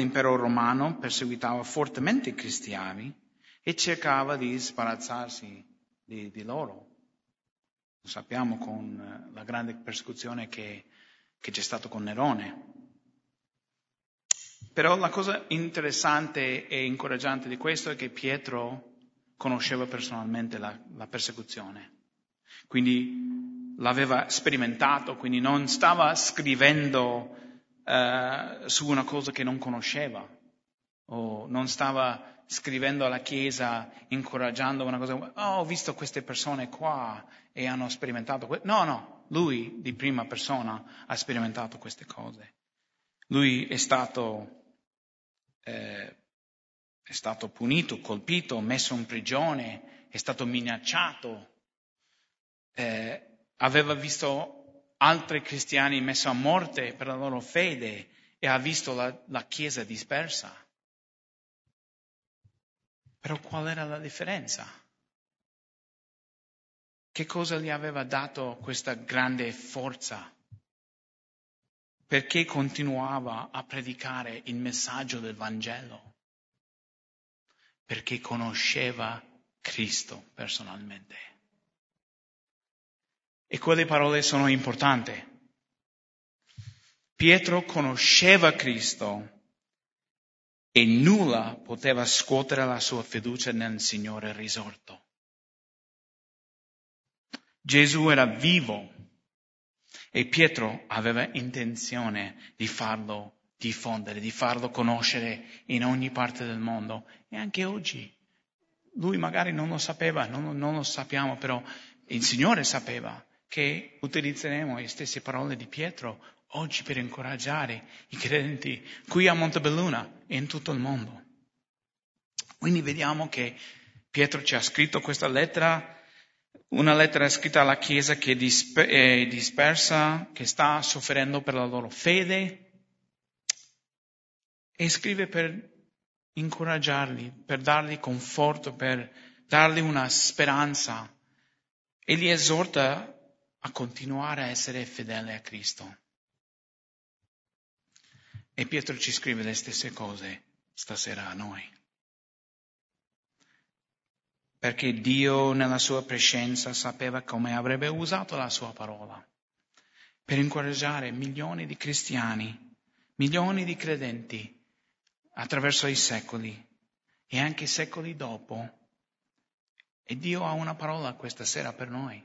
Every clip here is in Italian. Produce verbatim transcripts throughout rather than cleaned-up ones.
l'impero romano perseguitava fortemente i cristiani e cercava di sbarazzarsi di, di loro. Lo sappiamo con la grande persecuzione che, che c'è stato con Nerone. Però la cosa interessante e incoraggiante di questo è che Pietro conosceva personalmente la, la persecuzione. Quindi l'aveva sperimentato, quindi non stava scrivendo uh, su una cosa che non conosceva, o non stava scrivendo alla Chiesa, incoraggiando una cosa, oh, ho visto queste persone qua e hanno sperimentato questo. No, no, lui di prima persona ha sperimentato queste cose. Lui è stato, eh, è stato punito, colpito, messo in prigione, è stato minacciato, eh, aveva visto altri cristiani messi a morte per la loro fede e ha visto la, la Chiesa dispersa. Però qual era la differenza? Che cosa gli aveva dato questa grande forza? Perché continuava a predicare il messaggio del Vangelo? Perché conosceva Cristo personalmente. E quelle parole sono importanti. Pietro conosceva Cristo e nulla poteva scuotere la sua fiducia nel Signore risorto. Gesù era vivo e Pietro aveva intenzione di farlo diffondere, di farlo conoscere in ogni parte del mondo. E anche oggi, lui magari non lo sapeva, non, non lo sappiamo, però il Signore sapeva che utilizzeremo le stesse parole di Pietro oggi per incoraggiare i credenti qui a Montebelluna e in tutto il mondo. Quindi vediamo che Pietro ci ha scritto questa lettera, una lettera scritta alla Chiesa che è dispersa, che sta soffrendo per la loro fede, e scrive per incoraggiarli, per dargli conforto, per dargli una speranza, e li esorta a continuare a essere fedeli a Cristo. E Pietro ci scrive le stesse cose stasera a noi. Perché Dio nella sua prescienza sapeva come avrebbe usato la sua parola per incoraggiare milioni di cristiani, milioni di credenti attraverso i secoli e anche secoli dopo. E Dio ha una parola questa sera per noi.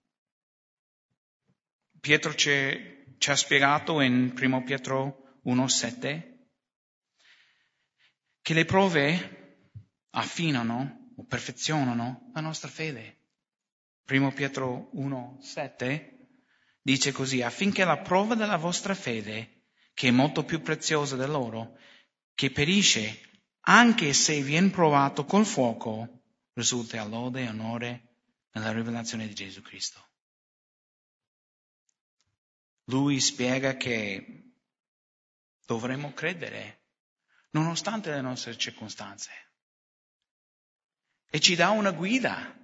Pietro ci, ci ha spiegato in primo Pietro uno sette che le prove affinano o perfezionano la nostra fede. primo Pietro uno sette dice così: affinché la prova della vostra fede, che è molto più preziosa dell'oro, che perisce anche se viene provato col fuoco, risulti a lode e onore nella rivelazione di Gesù Cristo. Lui spiega che dovremmo credere nonostante le nostre circostanze e ci dà una guida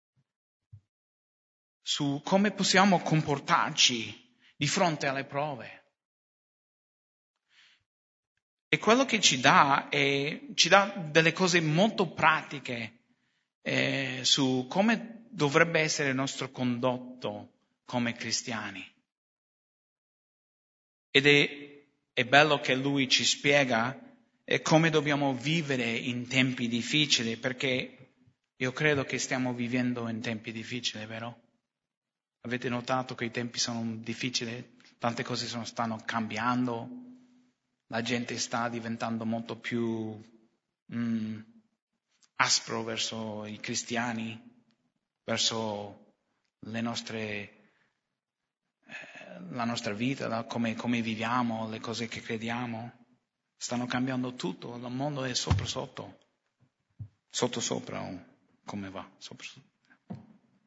su come possiamo comportarci di fronte alle prove. E quello che ci dà è, ci dà delle cose molto pratiche eh, su come dovrebbe essere il nostro condotto come cristiani. Ed è, è bello che lui ci spiega eh, come dobbiamo vivere in tempi difficili, perché io credo che stiamo vivendo in tempi difficili, vero? Avete notato che i tempi sono difficili, tante cose sono, stanno cambiando, la gente sta diventando molto più mm, aspro verso i cristiani, verso le nostre la nostra vita, la, come, come viviamo, le cose che crediamo. Stanno cambiando tutto, il mondo è sopra sotto, sotto sopra, o come va? Sopra, sopra.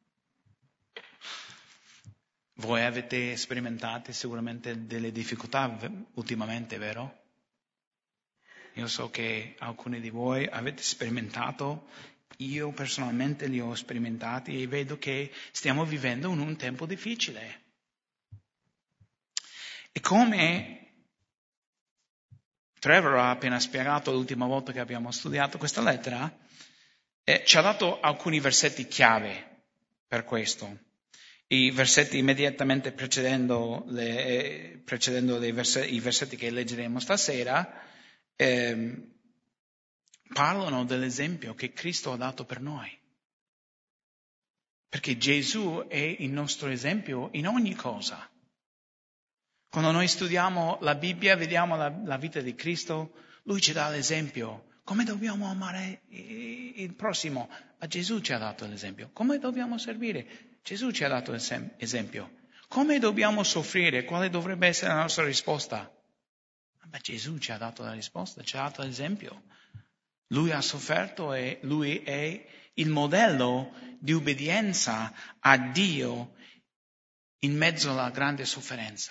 Voi avete sperimentato sicuramente delle difficoltà ultimamente, vero? Io so che alcuni di voi avete sperimentato, io personalmente li ho sperimentati e vedo che stiamo vivendo in un tempo difficile. E come Trevor ha appena spiegato l'ultima volta che abbiamo studiato questa lettera, eh, ci ha dato alcuni versetti chiave per questo. I versetti immediatamente precedendo, le, eh, precedendo le verse, i versetti che leggeremo stasera eh, parlano dell'esempio che Cristo ha dato per noi. Perché Gesù è il nostro esempio in ogni cosa. Quando noi studiamo la Bibbia, vediamo la, la vita di Cristo, Lui ci dà l'esempio. Come dobbiamo amare il prossimo? A Gesù ci ha dato l'esempio. Come dobbiamo servire? Gesù ci ha dato l'esempio. Come dobbiamo soffrire? Quale dovrebbe essere la nostra risposta? Ma Gesù ci ha dato la risposta, ci ha dato l'esempio. Lui ha sofferto e Lui è il modello di ubbidienza a Dio in mezzo alla grande sofferenza.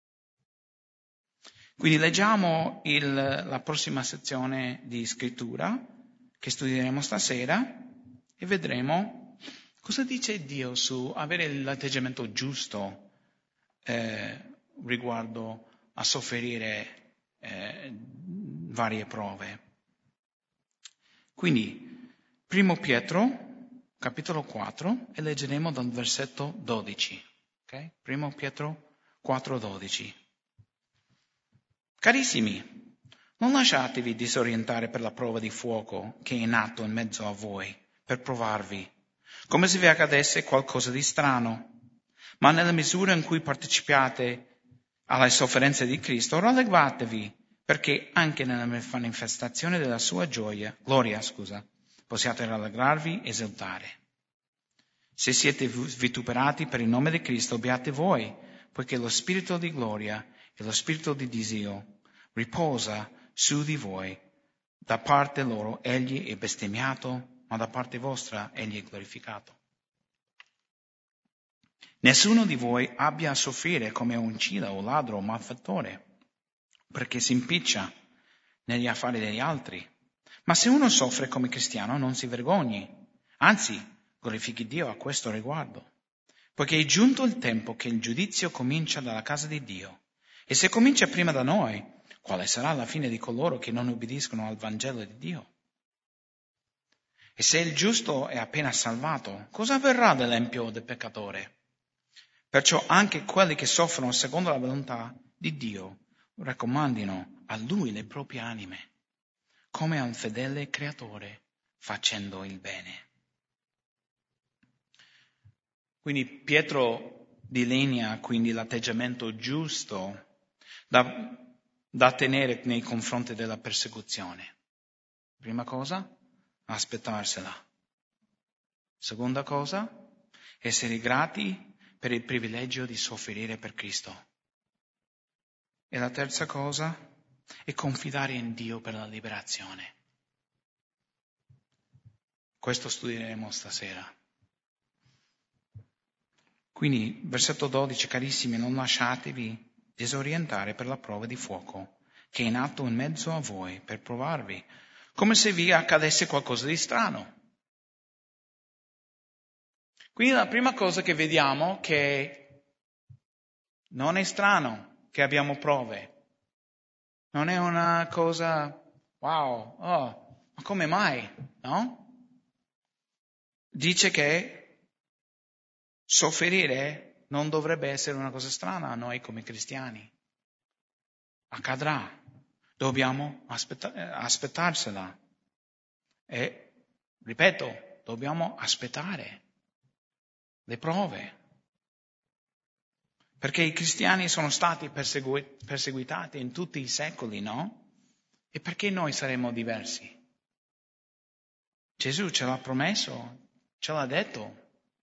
Quindi leggiamo il, la prossima sezione di scrittura che studieremo stasera e vedremo cosa dice Dio su avere l'atteggiamento giusto eh, riguardo a sofferire eh, varie prove. Quindi, primo Pietro, capitolo quattro, e leggeremo dal versetto dodici. Okay? Primo Pietro quattro, dodici. Carissimi, non lasciatevi disorientare per la prova di fuoco che è in atto in mezzo a voi, per provarvi, come se vi accadesse qualcosa di strano. Ma nella misura in cui partecipate alle sofferenze di Cristo, rallegratevi, perché anche nella manifestazione della sua gioia, gloria, scusa, possiate rallegrarvi e esultare. Se siete vituperati per il nome di Cristo, beati voi, poiché lo spirito di gloria e lo spirito di Dio riposa su di voi. Da parte loro egli è bestemmiato, ma da parte vostra egli è glorificato. Nessuno di voi abbia a soffrire come uncida o ladro o malfattore, perché si impiccia negli affari degli altri. Ma se uno soffre come cristiano, non si vergogni, anzi glorifichi Dio a questo riguardo, poiché è giunto il tempo che il giudizio comincia dalla casa di Dio. E se comincia prima da noi, quale sarà la fine di coloro che non ubbidiscono al Vangelo di Dio? E se il giusto è appena salvato, cosa avverrà dell'empio o del peccatore? Perciò anche quelli che soffrono secondo la volontà di Dio raccomandino a Lui le proprie anime, come al fedele creatore, facendo il bene. Quindi Pietro delinea quindi l'atteggiamento giusto da, da tenere nei confronti della persecuzione. Prima cosa, aspettarsela. Seconda cosa, essere grati per il privilegio di soffrire per Cristo. E la terza cosa è confidare in Dio per la liberazione. Questo studieremo stasera. Quindi, versetto dodici, carissimi, non lasciatevi disorientare per la prova di fuoco che è in atto in mezzo a voi per provarvi, come se vi accadesse qualcosa di strano. Quindi la prima cosa che vediamo è che non è strano che abbiamo prove. Non è una cosa, wow, oh, ma come mai, no? Dice che soffrire non dovrebbe essere una cosa strana a noi come cristiani. Accadrà. Dobbiamo aspetta- aspettarsela. E, ripeto, dobbiamo aspettare le prove. Perché i cristiani sono stati persegui- perseguitati in tutti i secoli, no? E perché noi saremmo diversi? Gesù ce l'ha promesso, ce l'ha detto.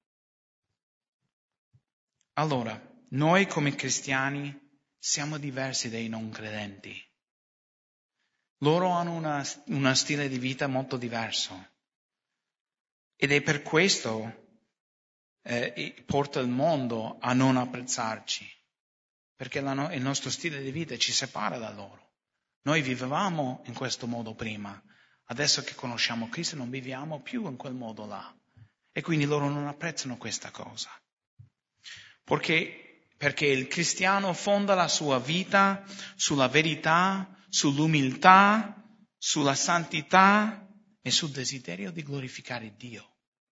Allora, noi come cristiani siamo diversi dai non credenti. Loro hanno una, una stile di vita molto diverso. Ed è per questo eh, porta il mondo a non apprezzarci. Perché la, il nostro stile di vita ci separa da loro. Noi vivevamo in questo modo prima. Adesso che conosciamo Cristo non viviamo più in quel modo là. E quindi loro non apprezzano questa cosa. Perché, perché il cristiano fonda la sua vita sulla verità, sull'umiltà, sulla santità e sul desiderio di glorificare Dio.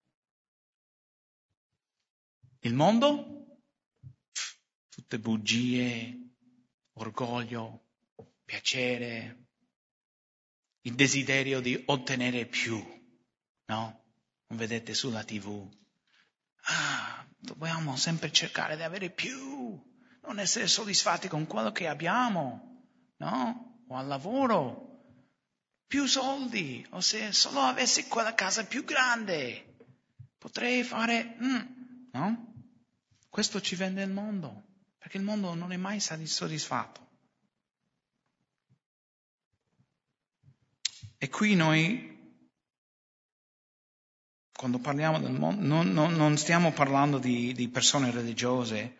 Il mondo? Pff, tutte bugie, orgoglio, piacere, il desiderio di ottenere più, no? Non vedete sulla tivù. Ah, dobbiamo sempre cercare di avere più, non essere soddisfatti con quello che abbiamo, no? O al lavoro. Più soldi, o se solo avessi quella casa più grande, potrei fare, mm, no? Questo ci vende il mondo, perché il mondo non è mai soddisfatto. E qui noi, quando parliamo del mondo, non, non, non stiamo parlando di, di persone religiose,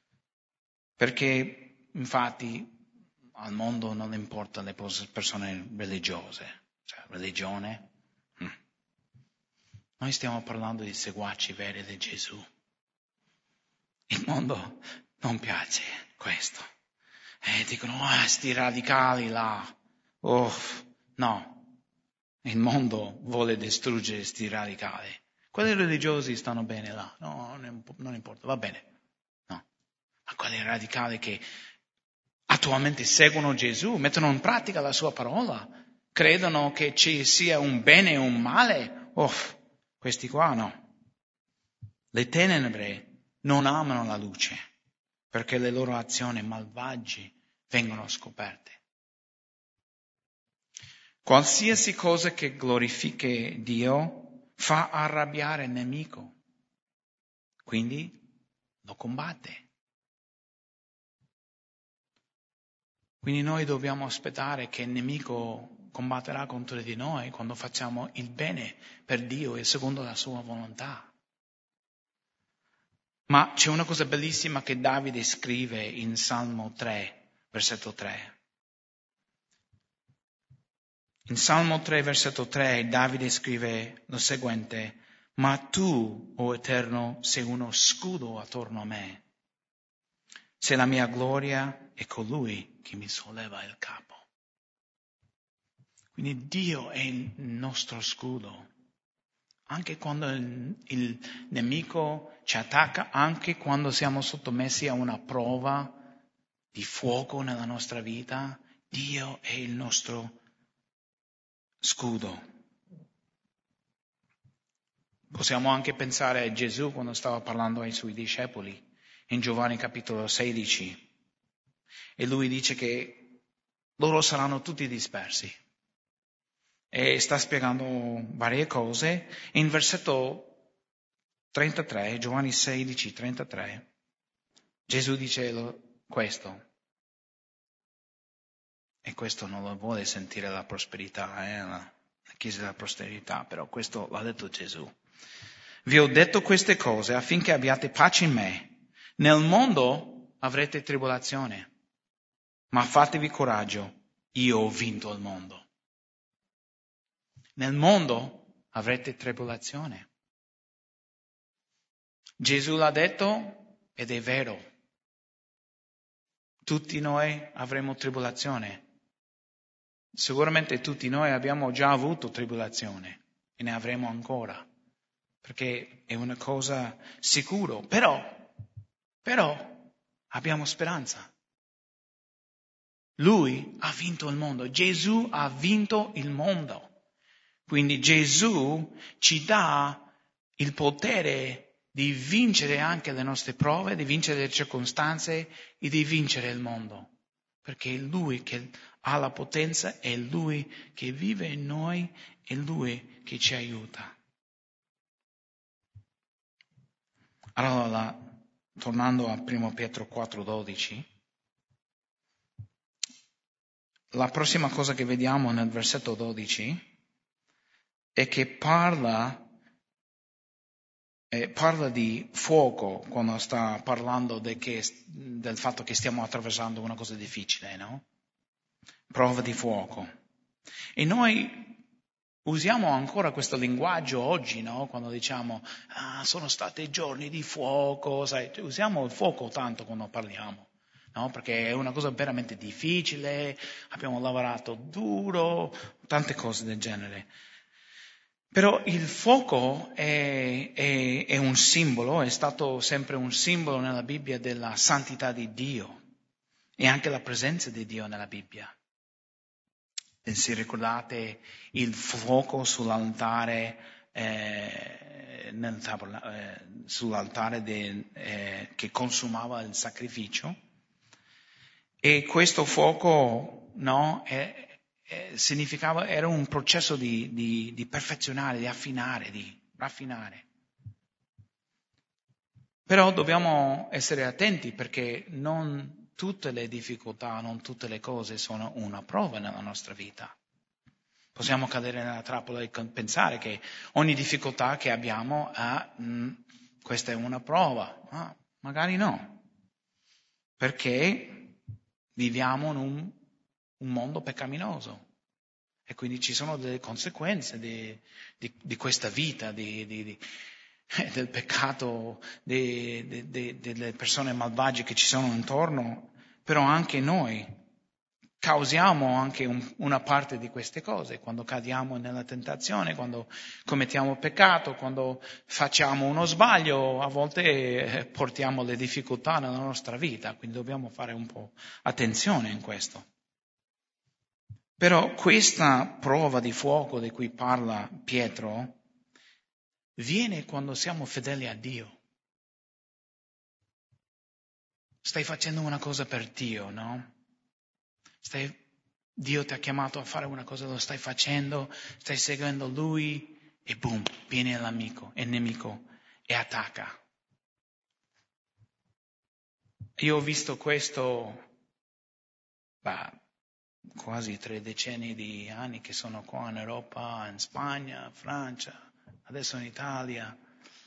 perché infatti al mondo non importa le persone religiose, cioè religione. Mm. Noi stiamo parlando di seguaci veri di Gesù. Il mondo non piace questo. E dicono, ah, sti radicali là. Oh, no. Il mondo vuole distruggere sti radicali. Quelli religiosi stanno bene là. No, non importa, va bene. No. Ma quelli radicali che attualmente seguono Gesù, mettono in pratica la sua parola, credono che ci sia un bene e un male. Oh, questi qua no. Le tenebre non amano la luce, perché le loro azioni malvagie vengono scoperte. Qualsiasi cosa che glorifichi Dio fa arrabbiare il nemico, quindi lo combatte. Quindi noi dobbiamo aspettare che il nemico combatterà contro di noi quando facciamo il bene per Dio e secondo la sua volontà. Ma c'è una cosa bellissima che Davide scrive in Salmo tre, versetto tre. In Salmo tre, versetto tre, Davide scrive lo seguente: ma tu, o Eterno, sei uno scudo attorno a me. Sei la mia gloria e colui che mi solleva il capo. Quindi Dio è il nostro scudo. Anche quando il, il nemico ci attacca, anche quando siamo sottomessi a una prova di fuoco nella nostra vita, Dio è il nostro scudo. Possiamo anche pensare a Gesù quando stava parlando ai suoi discepoli in Giovanni capitolo sedici. E lui dice che loro saranno tutti dispersi. E sta spiegando varie cose. In versetto trentatré, Giovanni sedici, trentatré, Gesù dice questo. E questo non lo vuole sentire la prosperità, eh, la Chiesa della prosperità, però questo l'ha detto Gesù. Vi ho detto queste cose affinché abbiate pace in me. Nel mondo avrete tribolazione, ma fatevi coraggio, io ho vinto il mondo. Nel mondo avrete tribolazione. Gesù l'ha detto ed è vero. Tutti noi avremo tribolazione. Sicuramente tutti noi abbiamo già avuto tribolazione e ne avremo ancora, perché è una cosa sicura. Però, però abbiamo speranza. Lui ha vinto il mondo. Gesù ha vinto il mondo. Quindi Gesù ci dà il potere di vincere anche le nostre prove, di vincere le circostanze e di vincere il mondo. Perché è Lui che ha la potenza, è Lui che vive in noi, è Lui che ci aiuta. Allora, tornando a primo Pietro quattro dodici, la prossima cosa che vediamo nel versetto dodici è che parla, eh, parla di fuoco quando sta parlando de che, del fatto che stiamo attraversando una cosa difficile, no? Prova di fuoco. E noi usiamo ancora questo linguaggio oggi, no? Quando diciamo, ah, sono stati giorni di fuoco, sai, usiamo il fuoco tanto quando parliamo. no? Perché è una cosa veramente difficile, abbiamo lavorato duro, tante cose del genere. Però il fuoco è, è, è un simbolo, è stato sempre un simbolo nella Bibbia della santità di Dio e anche la presenza di Dio nella Bibbia. E se ricordate il fuoco sull'altare, eh, nel taberna- eh, sull'altare de, eh, che consumava il sacrificio, e questo fuoco, no, è, è, significava, era un processo di, di, di perfezionare, di affinare, di raffinare. Però dobbiamo essere attenti perché non tutte le difficoltà, non tutte le cose sono una prova nella nostra vita. Possiamo cadere nella trappola e pensare che ogni difficoltà che abbiamo, ah, mh, questa è una prova, ma magari no, perché viviamo in un, un mondo peccaminoso e quindi ci sono delle conseguenze di, di, di questa vita, di, di, di, del peccato, di, di, di, delle persone malvagie che ci sono intorno, però anche noi causiamo anche un, una parte di queste cose, quando cadiamo nella tentazione, quando commettiamo peccato, quando facciamo uno sbaglio, a volte portiamo le difficoltà nella nostra vita, quindi dobbiamo fare un po' attenzione in questo. Però questa prova di fuoco di cui parla Pietro viene quando siamo fedeli a Dio. Stai facendo una cosa per Dio, no? Stai, Dio ti ha chiamato a fare una cosa, lo stai facendo, stai seguendo Lui e boom, viene l'amico, il nemico e attacca. Io ho visto questo bah, quasi tre decenni di anni che sono qua in Europa, in Spagna, Francia, adesso in Italia.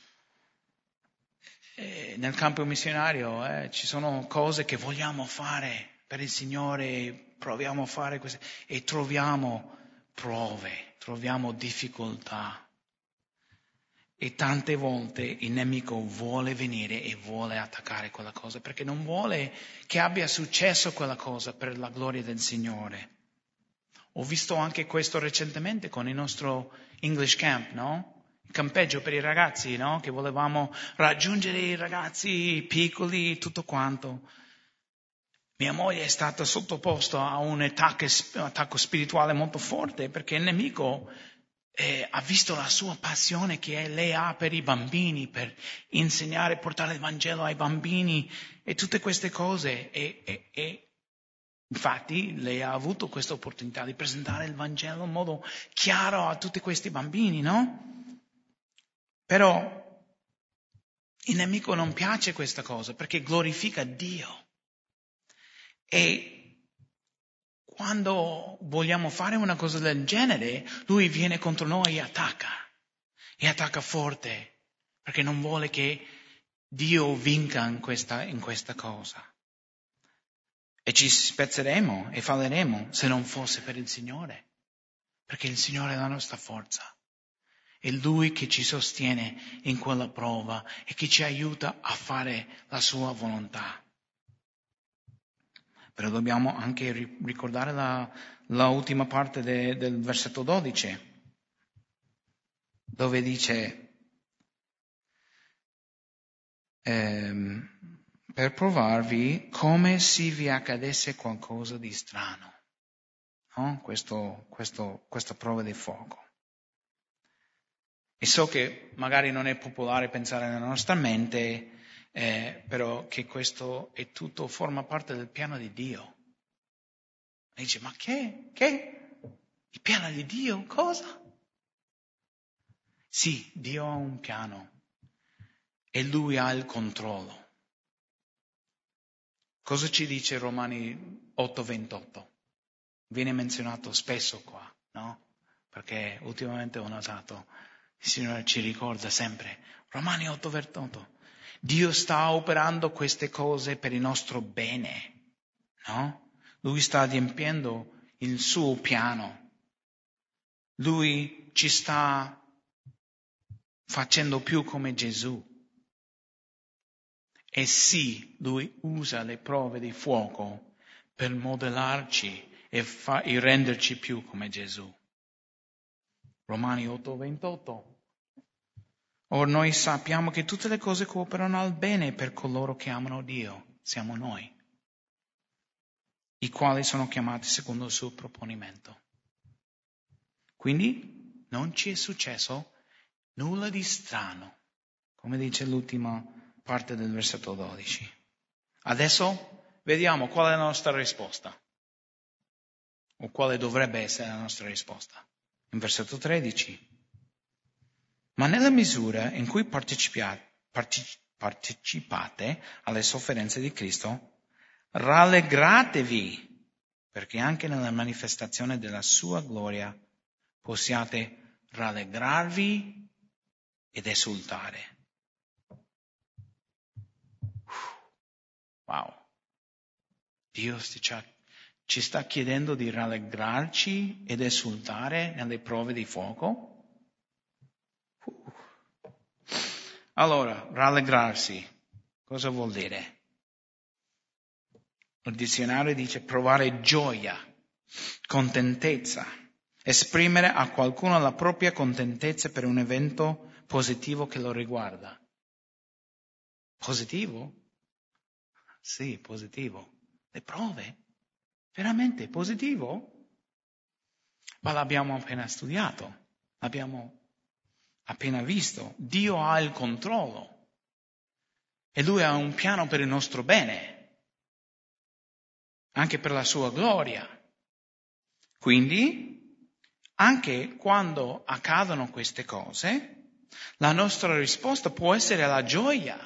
E nel campo missionario eh, ci sono cose che vogliamo fare per il Signore, proviamo a fare queste e troviamo prove, troviamo difficoltà. E tante volte il nemico vuole venire e vuole attaccare quella cosa perché non vuole che abbia successo quella cosa per la gloria del Signore. Ho visto anche questo recentemente con il nostro English Camp, no? Il campeggio per i ragazzi, no? Che volevamo raggiungere i ragazzi piccoli, tutto quanto. Mia moglie è stata sottoposta a un attacco, un attacco spirituale molto forte perché il nemico eh, ha visto la sua passione che lei ha per i bambini, per insegnare, portare il Vangelo ai bambini e tutte queste cose. E, e, e infatti lei ha avuto questa opportunità di presentare il Vangelo in modo chiaro a tutti questi bambini, no? Però il nemico non piace questa cosa perché glorifica Dio. E quando vogliamo fare una cosa del genere, lui viene contro noi e attacca. E attacca forte, perché non vuole che Dio vinca in questa, in questa cosa. E ci spezzeremo e falleremo se non fosse per il Signore, perché il Signore è la nostra forza. È Lui che ci sostiene in quella prova e che ci aiuta a fare la sua volontà. Però dobbiamo anche ricordare la, la ultima parte de, del versetto dodici, dove dice ehm, per provarvi come se vi accadesse qualcosa di strano, no? Questo, questo, questa prova di fuoco. E so che magari non è popolare pensare nella nostra mente, eh, però che questo è tutto, forma parte del piano di Dio. E dice, ma che? Che? Il piano di Dio? Cosa? Sì, Dio ha un piano e Lui ha il controllo. Cosa ci dice Romani otto ventotto? Viene menzionato spesso qua, no? Perché ultimamente ho notato, il Signore ci ricorda sempre, Romani otto ventotto, Dio sta operando queste cose per il nostro bene, no? Lui sta adempiendo il suo piano. Lui ci sta facendo più come Gesù. E sì, lui usa le prove di fuoco per modellarci e, fa, e renderci più come Gesù. Romani otto ventotto. Or noi sappiamo che tutte le cose cooperano al bene per coloro che amano Dio. Siamo noi, i quali sono chiamati secondo il suo proponimento. Quindi non ci è successo nulla di strano, come dice l'ultima parte del versetto dodici. Adesso vediamo qual è la nostra risposta, o quale dovrebbe essere la nostra risposta. In versetto tredici. Ma nella misura in cui partecipate, partecipate alle sofferenze di Cristo, rallegratevi, perché anche nella manifestazione della sua gloria possiate rallegrarvi ed esultare. Wow. Dio ci sta chiedendo di rallegrarci ed esultare nelle prove di fuoco? Allora, rallegrarsi, cosa vuol dire? Il dizionario dice provare gioia, contentezza, esprimere a qualcuno la propria contentezza per un evento positivo che lo riguarda. Positivo? Sì, positivo. Le prove? Veramente positivo? Ma l'abbiamo appena studiato, l'abbiamo appena visto. Dio ha il controllo e Lui ha un piano per il nostro bene, anche per la sua gloria. Quindi, anche quando accadono queste cose, la nostra risposta può essere la gioia.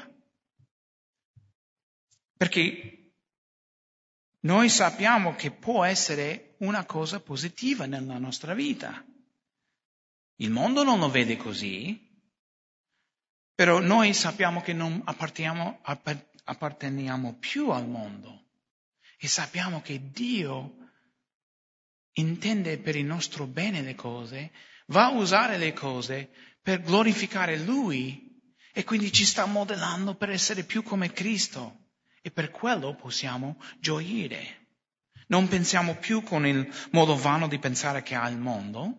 Perché noi sappiamo che può essere una cosa positiva nella nostra vita. Il mondo non lo vede così, però noi sappiamo che non apparteniamo, apparteniamo più al mondo e sappiamo che Dio intende per il nostro bene le cose, va a usare le cose per glorificare Lui e quindi ci sta modellando per essere più come Cristo e per quello possiamo gioire. Non pensiamo più con il modo vano di pensare che ha il mondo,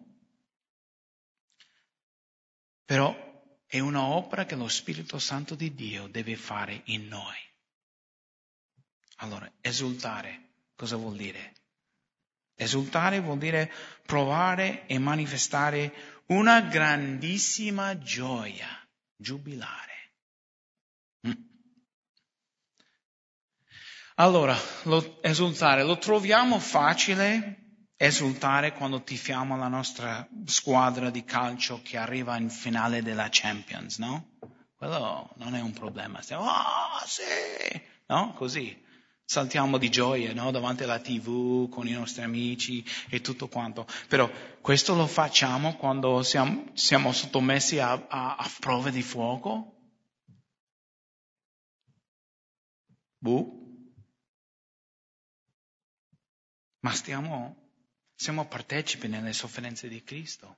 però è un'opera che lo Spirito Santo di Dio deve fare in noi. Allora, esultare, cosa vuol dire? Esultare vuol dire provare e manifestare una grandissima gioia, giubilare. Allora, lo, esultare, lo troviamo facile esultare quando tifiamo la nostra squadra di calcio che arriva in finale della Champions, no? Quello non è un problema. Stiamo, ah, oh, sì! No? Così. Saltiamo di gioia, no? Davanti alla tivù, con i nostri amici e tutto quanto. Però questo lo facciamo quando siamo, siamo sottomessi a, a, a prove di fuoco? Buh. Ma stiamo, siamo partecipi nelle sofferenze di Cristo.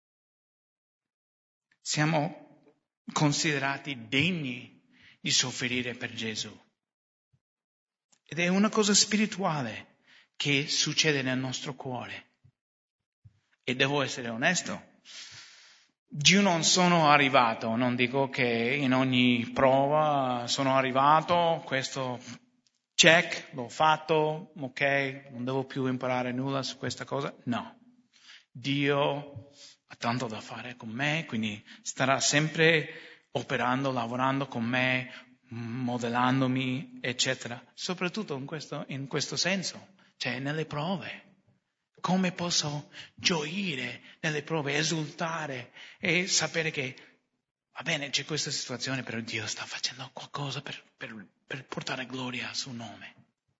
Siamo considerati degni di soffrire per Gesù. Ed è una cosa spirituale che succede nel nostro cuore. E devo essere onesto. Io non sono arrivato, non dico che in ogni prova sono arrivato, questo check, l'ho fatto, ok, non devo più imparare nulla su questa cosa. No, Dio ha tanto da fare con me, quindi starà sempre operando, lavorando con me, modellandomi, eccetera. Soprattutto in questo, in questo senso, cioè nelle prove. Come posso gioire nelle prove, esultare e sapere che, va bene, c'è questa situazione, però Dio sta facendo qualcosa per, per, per portare gloria al suo nome.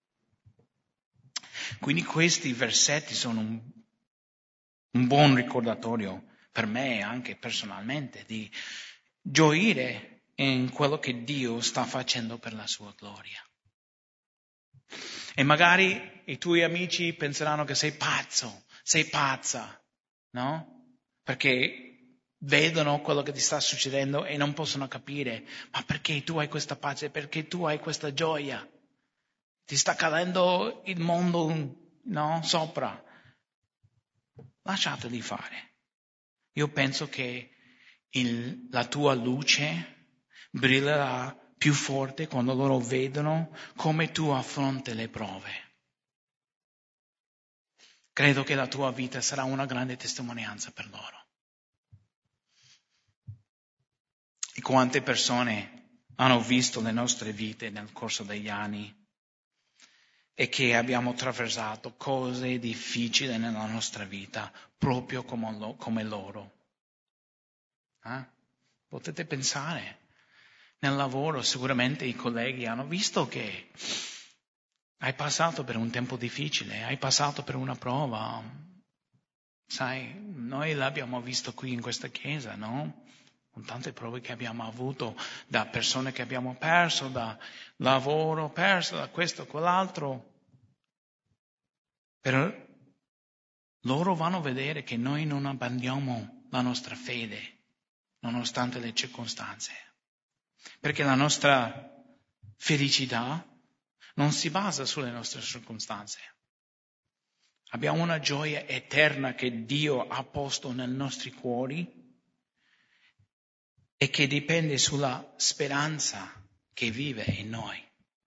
Quindi questi versetti sono un, un buon ricordatorio per me, anche personalmente, di gioire in quello che Dio sta facendo per la sua gloria. E magari i tuoi amici penseranno che sei pazzo, sei pazza, no? Perché vedono quello che ti sta succedendo e non possono capire, ma perché tu hai questa pace, perché tu hai questa gioia? Ti sta cadendo il mondo, no, sopra. Lasciateli fare. Io penso che il, la tua luce brillerà più forte quando loro vedono come tu affronti le prove. Credo che la tua vita sarà una grande testimonianza per loro. E quante persone hanno visto le nostre vite nel corso degli anni e che abbiamo attraversato cose difficili nella nostra vita, proprio come, lo, come loro. Eh? Potete pensare, nel lavoro sicuramente i colleghi hanno visto che hai passato per un tempo difficile, hai passato per una prova. Sai, noi l'abbiamo visto qui in questa chiesa, no? Con tante prove che abbiamo avuto, da persone che abbiamo perso, da lavoro perso, da questo, quell'altro. Però loro vanno a vedere che noi non abbandoniamo la nostra fede, nonostante le circostanze. Perché la nostra felicità non si basa sulle nostre circostanze. Abbiamo una gioia eterna che Dio ha posto nei nostri cuori e che dipende sulla speranza che vive in noi.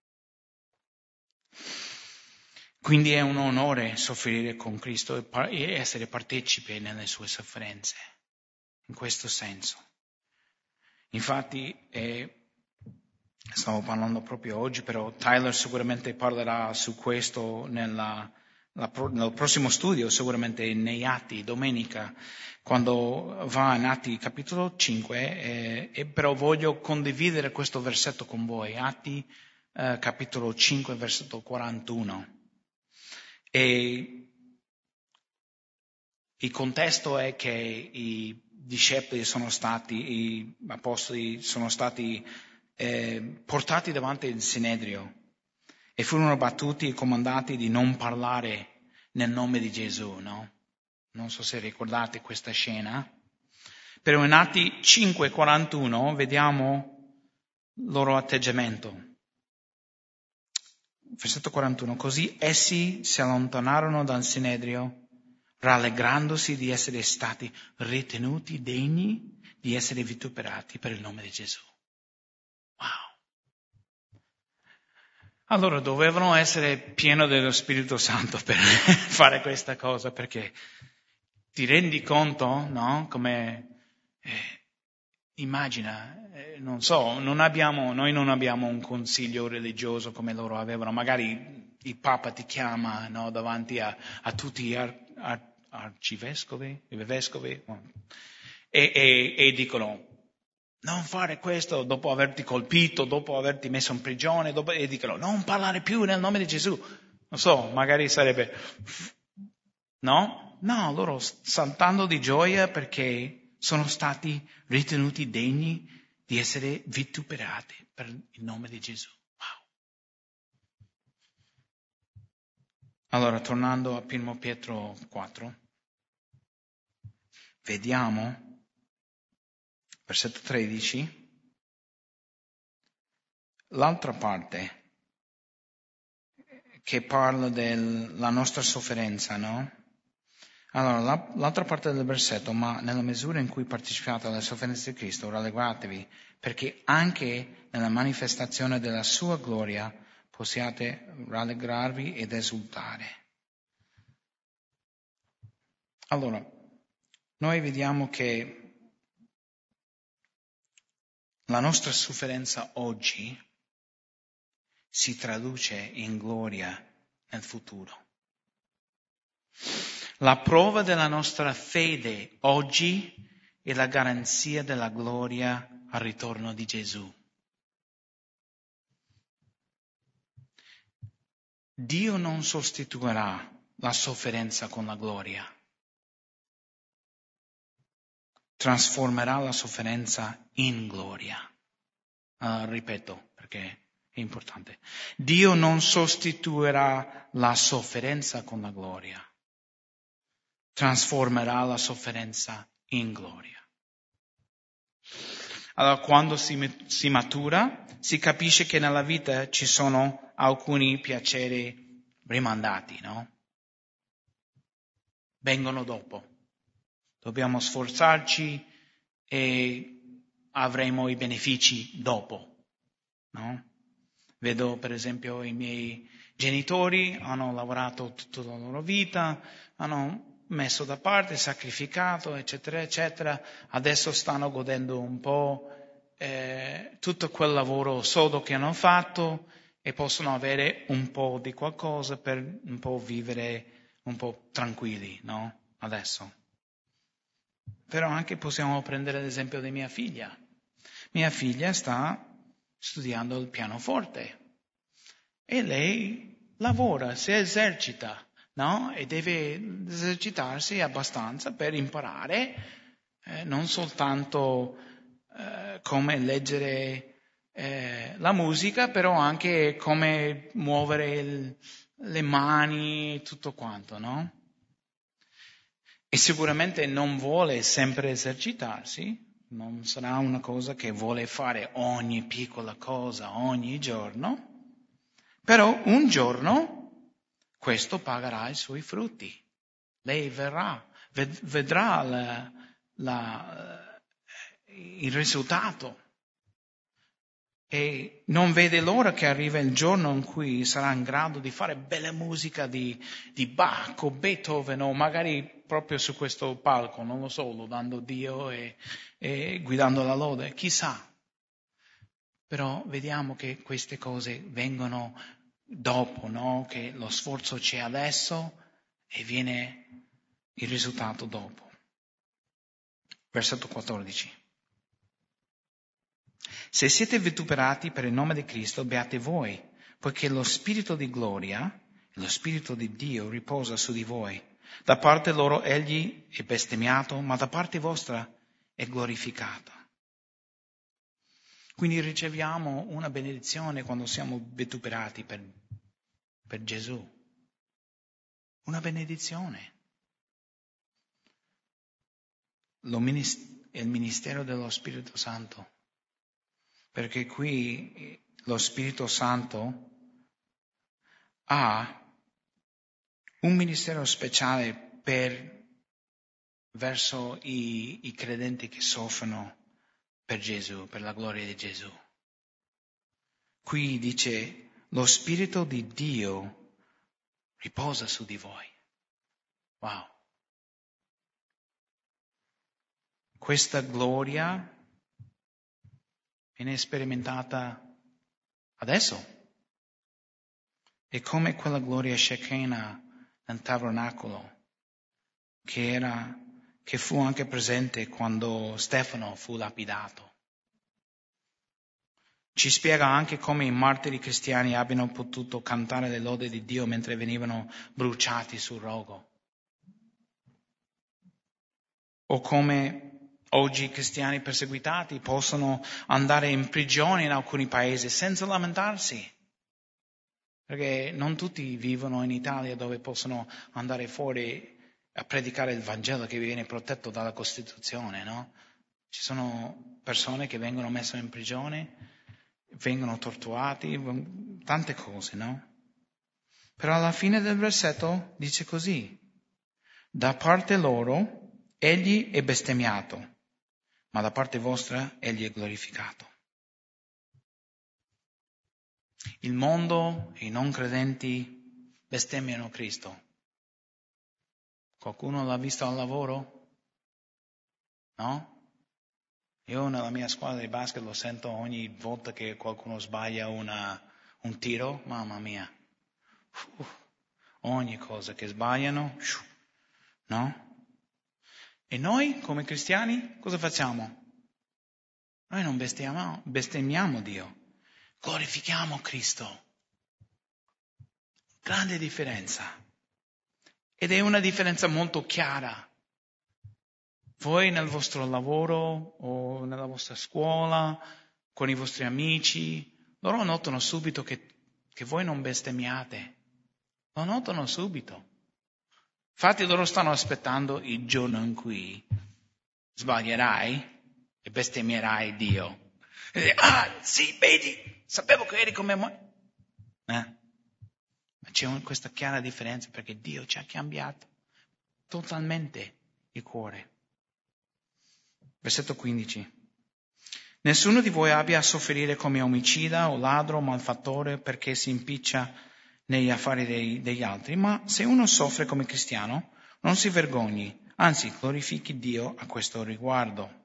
Quindi è un onore soffrire con Cristo e essere partecipe nelle sue sofferenze, in questo senso. Infatti, eh, stavo parlando proprio oggi, però Tyler sicuramente parlerà su questo nella, la, nel prossimo studio, sicuramente nei Atti, domenica, quando va in Atti capitolo cinque, eh, e però voglio condividere questo versetto con voi, Atti eh, capitolo cinque, versetto quarantuno. E il contesto è che i discepoli sono stati, i apostoli sono stati eh, portati davanti al Sinedrio e furono battuti e comandati di non parlare nel nome di Gesù, no? Non so se ricordate questa scena. Però in Atti cinque quarantuno vediamo il loro atteggiamento. Versetto quarantuno. Così essi si allontanarono dal Sinedrio, rallegrandosi di essere stati ritenuti degni di essere vituperati per il nome di Gesù. Wow! Allora dovevano essere pieni dello Spirito Santo per fare questa cosa, perché ti rendi conto, no? Come eh, immagina, eh, non so, non abbiamo, noi non abbiamo un consiglio religioso come loro avevano, magari il Papa ti chiama, no, davanti a, a tutti gli ar, ar, arcivescovi, vescovi, e, e, e dicono non fare questo dopo averti colpito, dopo averti messo in prigione, dopo, e dicono non parlare più nel nome di Gesù. Non so, magari sarebbe, no? No, loro saltando di gioia perché sono stati ritenuti degni di essere vituperati per il nome di Gesù. Wow. Allora, tornando a Primo Pietro quattro, vediamo, versetto tredici, l'altra parte che parla della nostra sofferenza, no? Allora, la, l'altra parte del versetto, ma nella misura in cui partecipate alle sofferenze di Cristo, rallegratevi, perché anche nella manifestazione della sua gloria possiate rallegrarvi ed esultare. Allora, noi vediamo che la nostra sofferenza oggi si traduce in gloria nel futuro. La prova della nostra fede oggi è la garanzia della gloria al ritorno di Gesù. Dio non sostituirà la sofferenza con la gloria. Trasformerà la sofferenza in gloria. Uh, ripeto, perché è importante. Dio non sostituirà la sofferenza con la gloria. Trasformerà la sofferenza in gloria. Allora, quando si, si matura, si capisce che nella vita ci sono alcuni piaceri rimandati, no? Vengono dopo. Dobbiamo sforzarci e avremo i benefici dopo, no? Vedo per esempio i miei genitori hanno lavorato tutta la loro vita, hanno messo da parte, sacrificato, eccetera, eccetera. Adesso stanno godendo un po' eh, tutto quel lavoro sodo che hanno fatto e possono avere un po' di qualcosa per un po' vivere un po' tranquilli, no? Adesso. Però anche possiamo prendere l'esempio di mia figlia. Mia figlia sta studiando il pianoforte e lei lavora, si esercita, no? E deve esercitarsi abbastanza per imparare eh, non soltanto eh, come leggere eh, la musica, però anche come muovere il, le mani, tutto quanto, no? E sicuramente non vuole sempre esercitarsi, non sarà una cosa che vuole fare ogni piccola cosa, ogni giorno, però un giorno questo pagherà i suoi frutti. Lei verrà, ved- vedrà la, la, il risultato e non vede l'ora che arriva il giorno in cui sarà in grado di fare bella musica di, di Bach o Beethoven o magari proprio su questo palco, non lo so, lodando Dio e, e guidando la lode, chissà. Però vediamo che queste cose vengono dopo, no? Che lo sforzo c'è adesso e viene il risultato dopo. Versetto quattordici. Se siete vituperati per il nome di Cristo, beate voi, poiché lo Spirito di gloria e lo Spirito di Dio riposa su di voi. Da parte loro egli è bestemmiato, ma da parte vostra è glorificato. Quindi riceviamo una benedizione quando siamo vituperati per, per Gesù. Una benedizione. Lo minis- è il ministero dello Spirito Santo. Perché qui lo Spirito Santo ha un ministero speciale per, verso i, i credenti che soffrono per Gesù, per la gloria di Gesù. Qui dice, lo Spirito di Dio riposa su di voi. Wow. Questa gloria viene sperimentata adesso. È come quella gloria Shekinah nel tabernacolo, che era, che fu anche presente quando Stefano fu lapidato. Ci spiega anche come i martiri cristiani abbiano potuto cantare le lodi di Dio mentre venivano bruciati sul rogo. O come oggi i cristiani perseguitati possono andare in prigione in alcuni paesi senza lamentarsi. Perché non tutti vivono in Italia dove possono andare fuori a predicare il Vangelo che viene protetto dalla Costituzione, no? Ci sono persone che vengono messe in prigione, vengono torturati, tante cose, no? Però alla fine del versetto dice così: da parte loro egli è bestemmiato, ma da parte vostra egli è glorificato. Il mondo e i non credenti bestemmiano Cristo. Qualcuno l'ha visto al lavoro? No? Io nella mia squadra di basket lo sento ogni volta che qualcuno sbaglia una, un tiro, mamma mia. Uh, ogni cosa che sbagliano, no? E noi come cristiani cosa facciamo? Noi non bestemmiamo, bestemmiamo Dio, glorifichiamo Cristo. Grande differenza. Ed è una differenza molto chiara. Voi nel vostro lavoro o nella vostra scuola, con i vostri amici, loro notano subito che, che voi non bestemmiate. Lo notano subito. Infatti loro stanno aspettando il giorno in cui sbaglierai e bestemmierai Dio. E, ah, sì, vedi, sapevo che eri come me. Eh? Ma c'è un, questa chiara differenza perché Dio ci ha cambiato totalmente il cuore. Versetto quindici. Nessuno di voi abbia a soffrire come omicida o ladro o malfattore perché si impiccia negli affari dei, degli altri, ma se uno soffre come cristiano, non si vergogni, anzi glorifichi Dio a questo riguardo.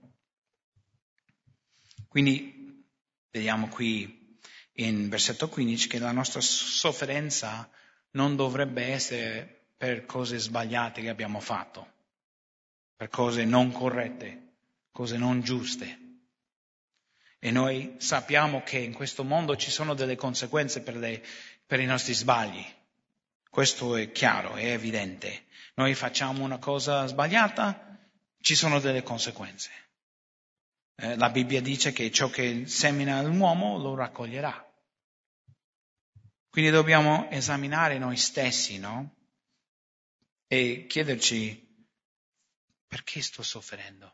Quindi vediamo qui in versetto quindici che la nostra sofferenza non dovrebbe essere per cose sbagliate che abbiamo fatto, per cose non corrette, cose non giuste. E noi sappiamo che in questo mondo ci sono delle conseguenze per, le, per i nostri sbagli. Questo è chiaro, è evidente. Noi facciamo una cosa sbagliata, ci sono delle conseguenze. Eh, la Bibbia dice che ciò che semina l'uomo lo raccoglierà. Quindi dobbiamo esaminare noi stessi, no? E chiederci perché sto soffrendo.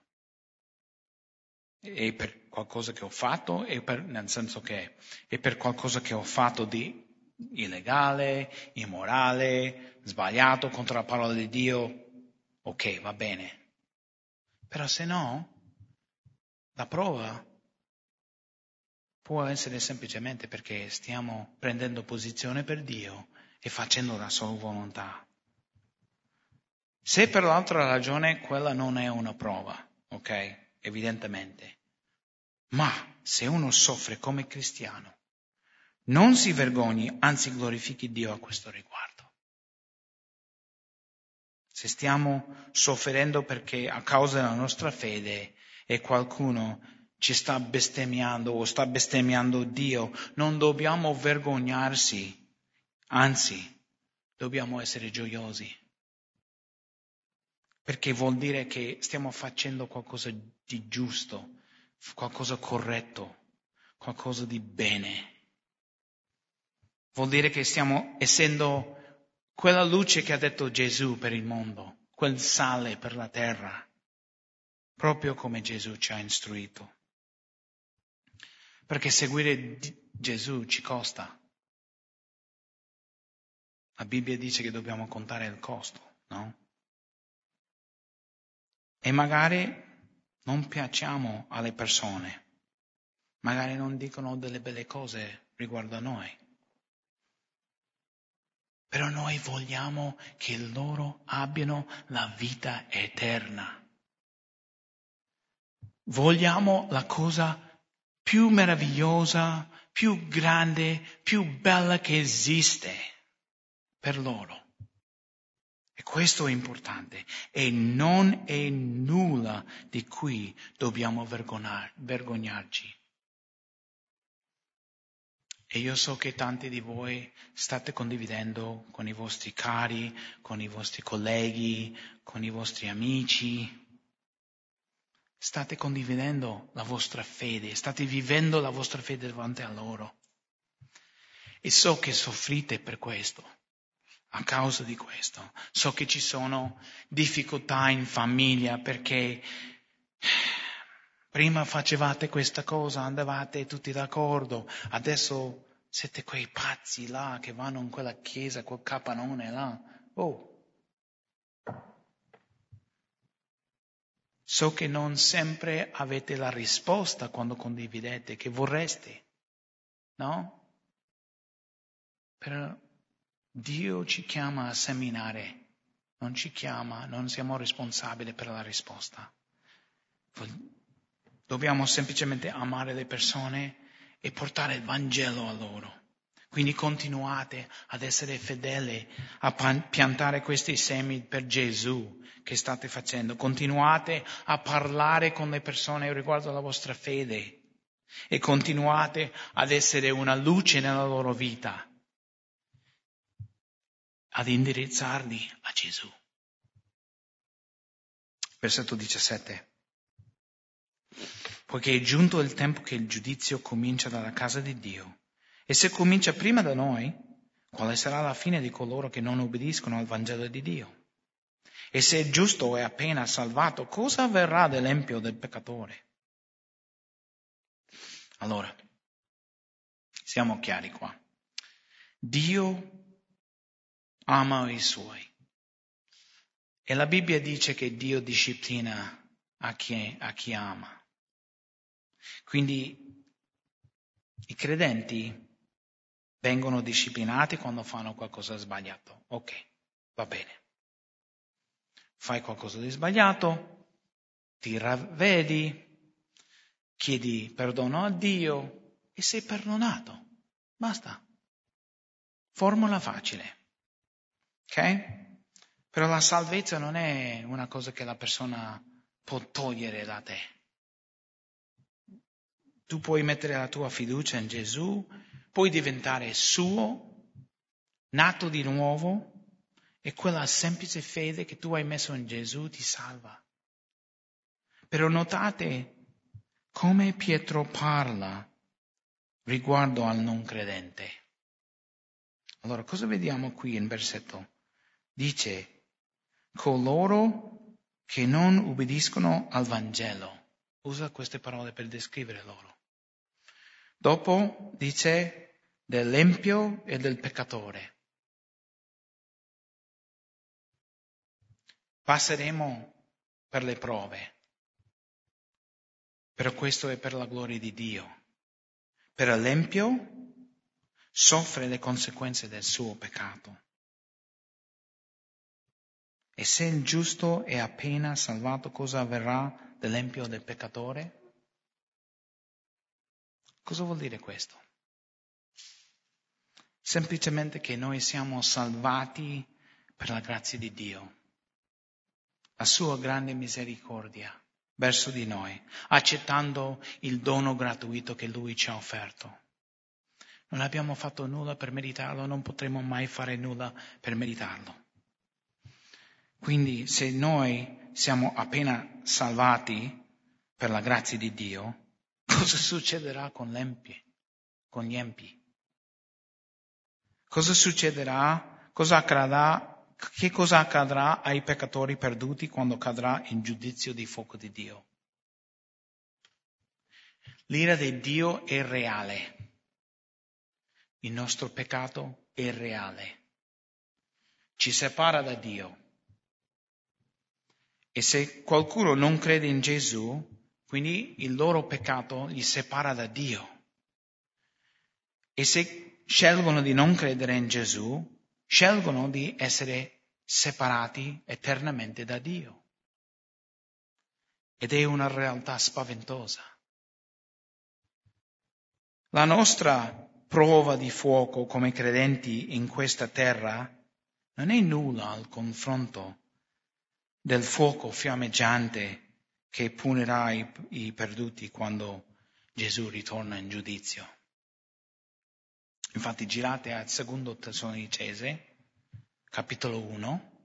E per qualcosa che ho fatto, e per, nel senso che è per qualcosa che ho fatto di illegale, immorale, sbagliato contro la parola di Dio, ok, va bene. Però se no, la prova può essere semplicemente perché stiamo prendendo posizione per Dio e facendo la sua volontà. Se per l'altra ragione quella non è una prova, ok? Evidentemente. Ma se uno soffre come cristiano, non si vergogni, anzi glorifichi Dio a questo riguardo. Se stiamo soffrendo perché a causa della nostra fede e qualcuno ci sta bestemmiando o sta bestemmiando Dio, non dobbiamo vergognarsi, anzi dobbiamo essere gioiosi. Perché vuol dire che stiamo facendo qualcosa di giusto, qualcosa corretto, qualcosa di bene. Vuol dire che stiamo essendo quella luce che ha detto Gesù per il mondo, quel sale per la terra, proprio come Gesù ci ha istruito. Perché seguire Gesù ci costa. La Bibbia dice che dobbiamo contare il costo, no? E magari non piacciamo alle persone, magari non dicono delle belle cose riguardo a noi. Però noi vogliamo che loro abbiano la vita eterna. Vogliamo la cosa più meravigliosa, più grande, più bella che esiste per loro. E questo è importante. E non è nulla di cui dobbiamo vergognar- vergognarci. E io so che tanti di voi state condividendo con i vostri cari, con i vostri colleghi, con i vostri amici. State condividendo la vostra fede, state vivendo la vostra fede davanti a loro. E so che soffrite per questo, a causa di questo. So che ci sono difficoltà in famiglia perché prima facevate questa cosa, andavate tutti d'accordo, adesso siete quei pazzi là che vanno in quella chiesa, quel capanone là. Oh! So che non sempre avete la risposta quando condividete, che vorreste, no? Però Dio ci chiama a seminare, non ci chiama, non siamo responsabili per la risposta. Dobbiamo semplicemente amare le persone e portare il Vangelo a loro. Quindi continuate ad essere fedeli, a piantare questi semi per Gesù che state facendo. Continuate a parlare con le persone riguardo alla vostra fede e continuate ad essere una luce nella loro vita, ad indirizzarli a Gesù. Versetto diciassette. Poiché è giunto il tempo che il giudizio comincia dalla casa di Dio. E se comincia prima da noi, quale sarà la fine di coloro che non obbediscono al Vangelo di Dio? E se il giusto è appena salvato, cosa avverrà dell'empio del peccatore? Allora, siamo chiari qua. Dio ama i suoi. E la Bibbia dice che Dio disciplina a chi, a chi ama. Quindi i credenti vengono disciplinati quando fanno qualcosa di sbagliato. Ok, va bene. Fai qualcosa di sbagliato, ti ravvedi, chiedi perdono a Dio e sei perdonato. Basta. Formula facile. Ok? Però la salvezza non è una cosa che la persona può togliere da te. Tu puoi mettere la tua fiducia in Gesù, puoi diventare suo, nato di nuovo, e quella semplice fede che tu hai messo in Gesù ti salva. Però notate come Pietro parla riguardo al non credente. Allora, cosa vediamo qui in versetto? Dice, coloro che non ubbidiscono al Vangelo. Usa queste parole per descrivere loro. Dopo dice dell'empio e del peccatore. Passeremo per le prove, però questo è per la gloria di Dio. Per l'empio soffre le conseguenze del suo peccato. E se il giusto è appena salvato, cosa avverrà dell'empio e del peccatore? Cosa vuol dire questo? Semplicemente che noi siamo salvati per la grazia di Dio, la sua grande misericordia verso di noi, accettando il dono gratuito che Lui ci ha offerto. Non abbiamo fatto nulla per meritarlo, non potremo mai fare nulla per meritarlo. Quindi se noi siamo appena salvati per la grazia di Dio, cosa succederà con gli empi? Con gli empi? Cosa succederà? Cosa accadrà? Che cosa accadrà ai peccatori perduti quando cadrà in giudizio di fuoco di Dio? L'ira di Dio è reale. Il nostro peccato è reale. Ci separa da Dio. E se qualcuno non crede in Gesù, quindi il loro peccato li separa da Dio. E se scelgono di non credere in Gesù, scelgono di essere separati eternamente da Dio. Ed è una realtà spaventosa. La nostra prova di fuoco come credenti in questa terra non è nulla al confronto del fuoco fiammeggiante che punirà i, i perduti quando Gesù ritorna in giudizio. Infatti girate al secondo Tessalonicese, capitolo uno,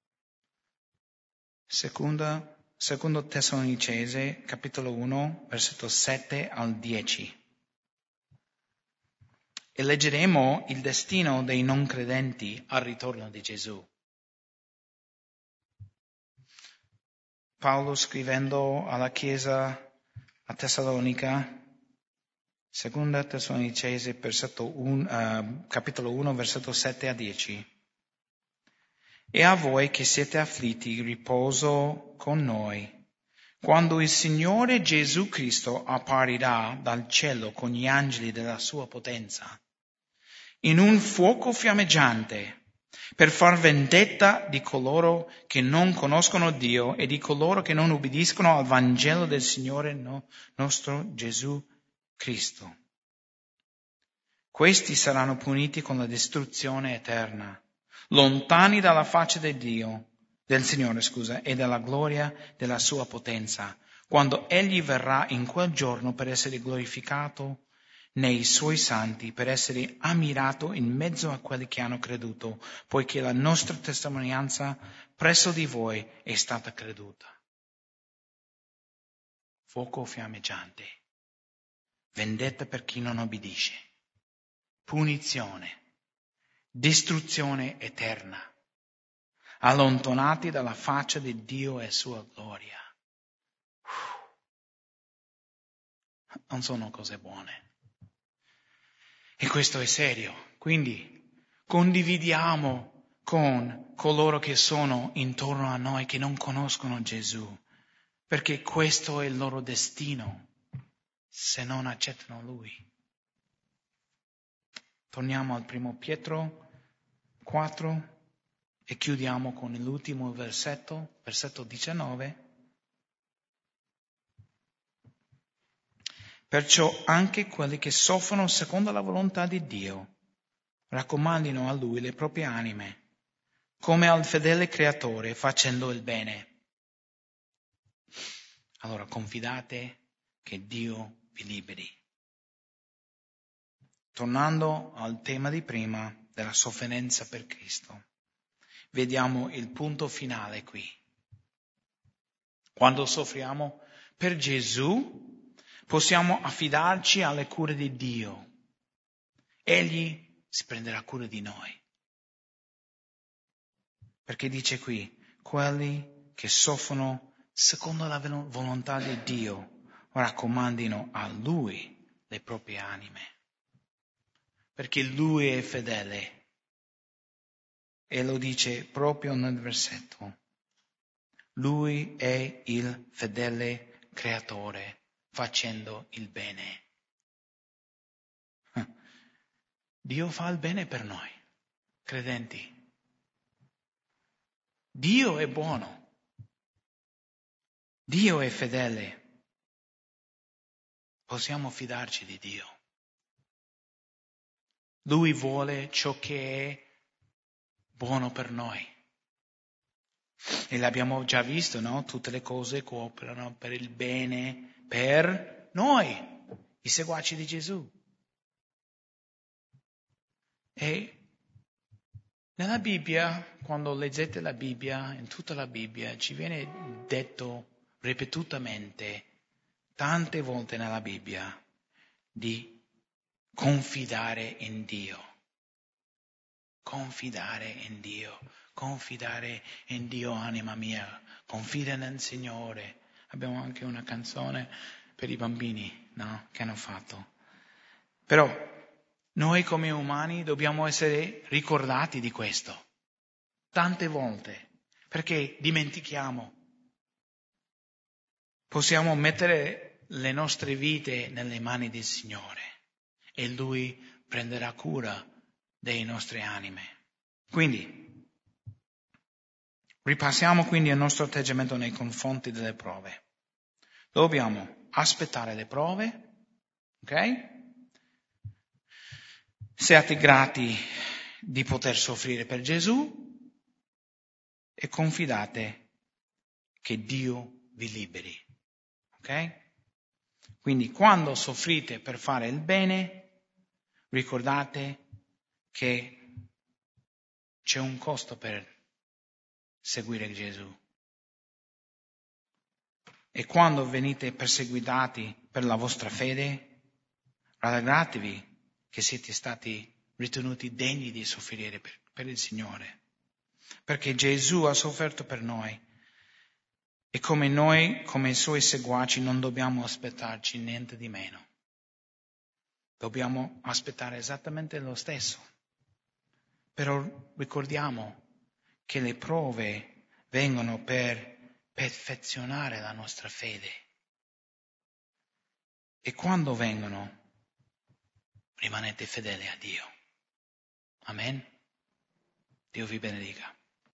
seconda, secondo Tessalonicese, capitolo uno, versetto sette al dieci. E leggeremo il destino dei non credenti al ritorno di Gesù. Paolo scrivendo alla chiesa a Tessalonica, seconda Tessalonicese, versetto uno, uh, capitolo uno, versetto sette a dieci. E a voi che siete afflitti, riposo con noi, quando il Signore Gesù Cristo apparirà dal cielo con gli angeli della sua potenza, in un fuoco fiammeggiante, per far vendetta di coloro che non conoscono Dio e di coloro che non ubbidiscono al Vangelo del Signore no, nostro Gesù Cristo. Questi saranno puniti con la distruzione eterna, lontani dalla faccia di Dio, del Signore, scusa, e dalla gloria della sua potenza, quando Egli verrà in quel giorno per essere glorificato nei suoi santi, per essere ammirato in mezzo a quelli che hanno creduto, poiché la nostra testimonianza presso di voi è stata creduta. Fuoco fiammeggiante, vendetta per chi non obbedisce, punizione, distruzione eterna, allontanati dalla faccia di Dio e sua gloria. non sono cose buone. E questo è serio. Quindi condividiamo con coloro che sono intorno a noi, che non conoscono Gesù, perché questo è il loro destino, se non accettano Lui. Torniamo al primo Pietro quattro e chiudiamo con l'ultimo versetto, versetto diciannove. Perciò anche quelli che soffrono secondo la volontà di Dio raccomandino a Lui le proprie anime, come al fedele Creatore, facendo il bene. Allora confidate che Dio vi liberi. Tornando al tema di prima della sofferenza per Cristo, vediamo il punto finale qui. Quando soffriamo per Gesù, possiamo affidarci alle cure di Dio. Egli si prenderà cura di noi. Perché dice qui, quelli che soffrono secondo la volontà di Dio raccomandino a Lui le proprie anime. Perché Lui è fedele. E lo dice proprio nel versetto. Lui è il fedele Creatore, facendo il bene. Dio fa il bene per noi, credenti. Dio è buono. Dio è fedele. Possiamo fidarci di Dio. Lui vuole ciò che è buono per noi. E l'abbiamo già visto, no? Tutte le cose cooperano per il bene, per noi, i seguaci di Gesù. E nella Bibbia, quando leggete la Bibbia, in tutta la Bibbia, ci viene detto ripetutamente, tante volte nella Bibbia, di confidare in Dio. Confidare in Dio. Confidare in Dio, anima mia. Confida nel Signore. Abbiamo anche una canzone per i bambini, no? Che hanno fatto. Però noi come umani dobbiamo essere ricordati di questo. Tante volte. Perché dimentichiamo. Possiamo mettere le nostre vite nelle mani del Signore e Lui prenderà cura delle nostre anime. Quindi, ripassiamo quindi il nostro atteggiamento nei confronti delle prove. Dobbiamo aspettare le prove, ok? Siate grati di poter soffrire per Gesù e confidate che Dio vi liberi. Ok? Quindi quando soffrite per fare il bene, ricordate che c'è un costo per seguire Gesù. E quando venite perseguitati per la vostra fede, rallegratevi che siete stati ritenuti degni di soffrire per, per il Signore. Perché Gesù ha sofferto per noi. E come noi, come i Suoi seguaci, non dobbiamo aspettarci niente di meno. Dobbiamo aspettare esattamente lo stesso. Però ricordiamo che le prove vengono per perfezionare la nostra fede. E quando vengono, rimanete fedeli a Dio. Amen. Dio vi benedica.